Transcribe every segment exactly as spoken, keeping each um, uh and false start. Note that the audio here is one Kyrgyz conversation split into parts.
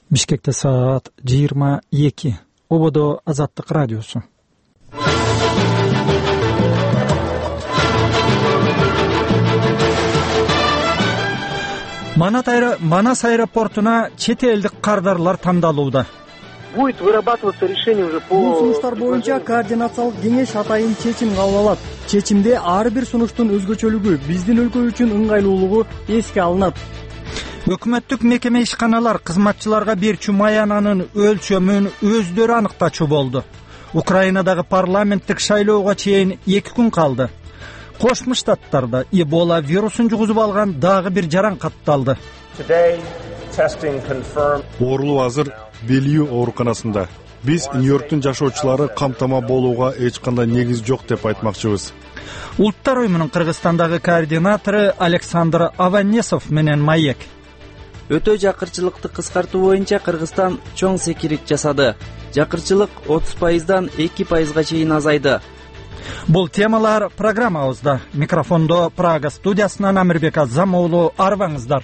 Бишкекте саат жыйырма эки. Ободо Азаттык радиосу. Манас аэропортуна чет элдик кардарлар тандалууда. Будет вырабатываться решение уже по... Бул сунуштар боюнча координациялык кеңеш атайын чечим кабыл алат. Чечимде ар бир сунуштун өзгөчөлүгү, биздин өлкө үчүн ыңгайлуулугу эске алынат. Өкмөттүк мекеме ишканалар кызматчыларга берчү маянанын өлчөмүн өздөрү аныктачу болду. Украинадагы парламенттик шайлоого чейин эки күн калды. Кошмо Штаттарда Эбола вирусун жугузуп алган дагы бир жаран катталды. Оорулуу азыр Белью ооруканасында. Биз Нью-Йорктун жашоочулары камтама болууга эч кандай негиз жок деп айтмакчыбыз. Улуттар уюмунун Кыргызстандагы координатору Александр Аванесов менен маек. Өтө жакырчылыкты кыскартуу боюнча Кыргызстан чоң секирик жасады. Жакырчылык отуз пайыздан эки пайызга чейин азайды. Бул темалар программабызда. Микрофондо Прага студиясынан Амирбек Азамоğlu арбаңыздар.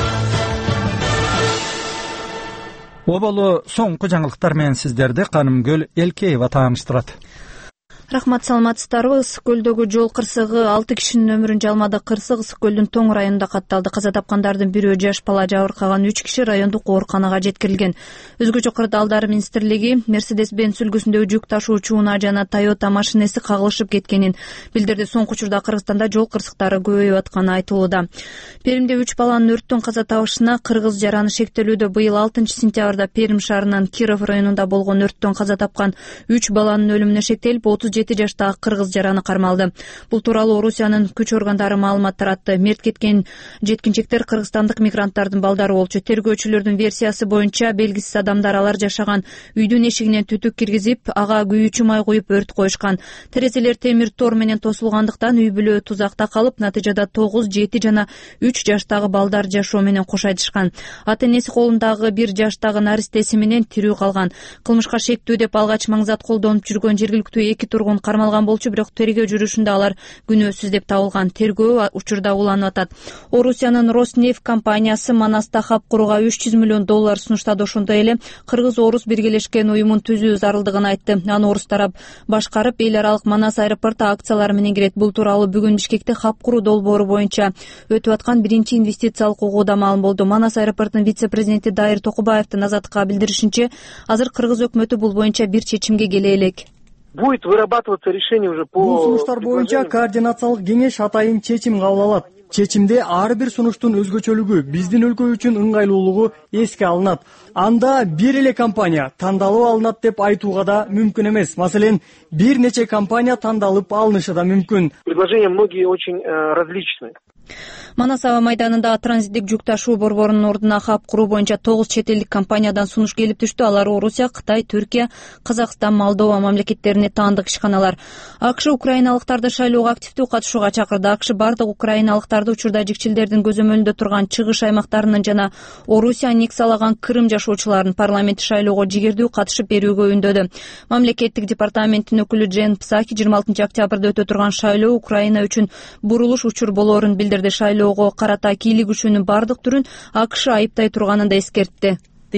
Оболу соңку жаңылыктар менен сиздерди Канымгүл Элкеева тааныштырат. Рахмат, саламатсыздарбы? Ысык көлдөгү жол кырсыгы алты кишинин өмүрүн жалмады. Кырсык Ысык көлдүн Тоң районунда катталды. Каза тапкандардын бирөө жаш бала, жабыркаган үч киши райондук ооруканага жеткирилген. Өзгөчө кырдаалдар министрлиги Мерседес-Бенц үлгүсүндөгү жүк ташуучу унаа жана Toyota машинеси кагылышып кеткенин билдирди. Соңку учурда Кыргызстанда жол кырсыктары көбөйүп атканы айтылууда. Перимде үч баланын өрттөн каза табышына кыргыз жараны шектелүүдө. Быйыл алтынчы сентябрда Перим шаарынын Киров районунда болгон өрттөн каза тапкан үч баланын өлүмүнө шектелип, отуз жети жаштагы кыргыз жараны кармалды. Бул тууралуу Орусиянын күч органдары маалымат таратты. Мерт кеткен жеткинчектер кыргызстандык мигранттардын балдары болчу. Тергөөчүлөрдүн версиясы боюнча белгисиз адамдар алар жашаган үйдүн эшигинен түтүк киргизип, ага күйүүчү май куюп өрт коюшкан. Терезелер темир тор менен тосулгандыктан үй бүлө тузакта калып, натыйжада тогуз, жети жана үч жаштагы балдар жашоо менен кош айтышкан. Ата энеси колундагы бир жаштагы наристеси менен тирүү калган. Кылмышка шектүү деп алгач маңзат колдонуп жүргөн жергиликтүү эки тургун кармалган болчу, бирок тергөө жүрүшүндө алар күнөөсүз деп табылган. Тергөө учурда уланып атат. Орусиянын Роснефть компаниясы Манаста хап курууга үч жүз миллион доллар сунуштады. Ошондой эле Кыргыз-Орус биргелешкен уюмун түзүү зарылдыгын айтты. Аны орус тарап башкарып, эл аралык Манас аэропорту акциялары менен кирет. Бул тууралуу бүгүн Бишкекте хап куруу долбоору боюнча өтүп аткан биринчи инвестициялык угууда маалым болду. Манас аэропортунун вице-президенти Дайыр Токубаевдин Азаттыкка билдиришинче, азыр Кыргыз өкмөтү бул боюнча бир чечимге келе элек. Будет вырабатываться решение уже по... Бул сунуштар боюнча координациялык кеңеш атайын чечим кабыл алат. Чечимде ар бир сунуштун өзгөчөлүгү, биздин өлкө үчүн ыңгайлуулугу эске алынат. Анда бир эле компания тандалып алынат деп айтууга да мүмкүн эмес. Маселен, бир нече компания тандалып алынышы да мүмкүн. Предложения многие очень э, различные. Манас аба майданында транзиттик жүк ташуу борборунун ордуна хап куруу боюнча тогуз чет элдик компаниядан сунуш келип түштү. Алар Орусия, Кытай, Түркия, Казакстан, Молдова мамлекеттерине таандык ишканалар. АКШ украиналыктарды шайлоого активдүү катышууга чакырды. АКШ бардык украиналыктарды учурда жикчилдердин көзөмөлүндө турган чыгыш аймактарынын жана Орусия аннексиялаган Крым жашоочуларын парламент шайлоого жигердүү катышып берүүгө үндөдү. Мамлекеттик департаменттин өкүлү Джен Псаки жыйырма алтынчы октябрда өтө турган шайлоо Украина үчүн бурулуш учур болоорун билдирди. Шайлоого карата кийлигишүүнүн бардык түрүн АКШ айыптай турганын да эскертти.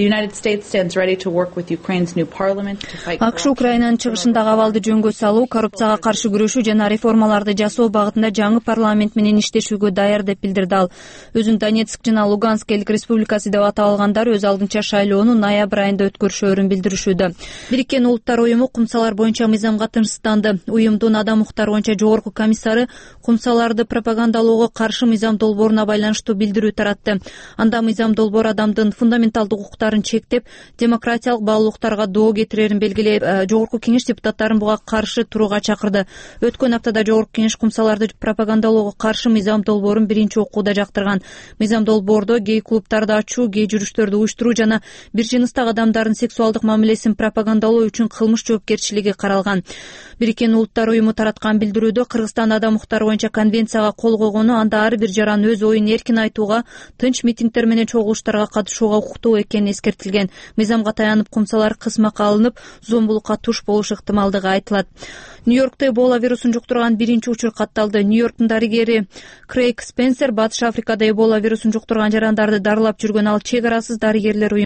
АКШ Украинанын чыгышындагы абалды жөнгө салуу, коррупцияга каршы күрөшүү жана реформаларды жасоо багытында жаңы парламент менен иштешүүгө даяр деп билдирди ал. Өзүн Донецк жана Луганск элдик республикасы деп атап алгандар өз алдынча шайлоону ноябрь айында өткөрүшөөрүн билдиришүүдө. Бириккен Улуттар уюму кумсалар боюнча мыйзамга тынчсызданды. Уюмдун адам укуктары боюнча жогорку комиссары кумсаларды пропагандалоого каршы мыйзам долбооруна байланыштуу билдирүү таратты. Анда мыйзам долбоор адамдын фундаменталдык укуктарын чектеп, демократиялык баалуулуктарга доо кетирерин белгилеп, жогорку кеңеш депутаттарын буга каршы турууга чакырды. Өткөн аптада жогорку кеңеш кумсаларды пропагандалоого каршы мыйзам долбоорун биринчи окууда жактырган. Мыйзам долбоордо гей клубтарды ачуу, гей жүрүштөрдү уюштуруу жана бир жыныстагы адамдардын сексуалдык мамилесин пропагандалоо үчүн кылмыш жоопкерчилиги каралган. Бириккен Улуттар уюму тараткан билдирүүдө Кыргызстан адам укуктары боюнча конвенцияга кол койгону, анда ар бир жаран өз оюн эркин айтууга, тынч митингдер менен чогулуштарга катышууга укуктуу экени эскертилген. Мыйзамга таянып кумсалар кысмакка алынып, зомбулукка туш болуш ыктымалдыгы айтылат. Нью-Йоркте Эбола вирусун жуктурган биринчи учур катталды. Нью-Йорктун дарыгери Крейг Спенсер Батыш Африкада Эбола вирусун жуктурган жарандарды дарылап жүргөн. Ал чек арасыз дарыгерлер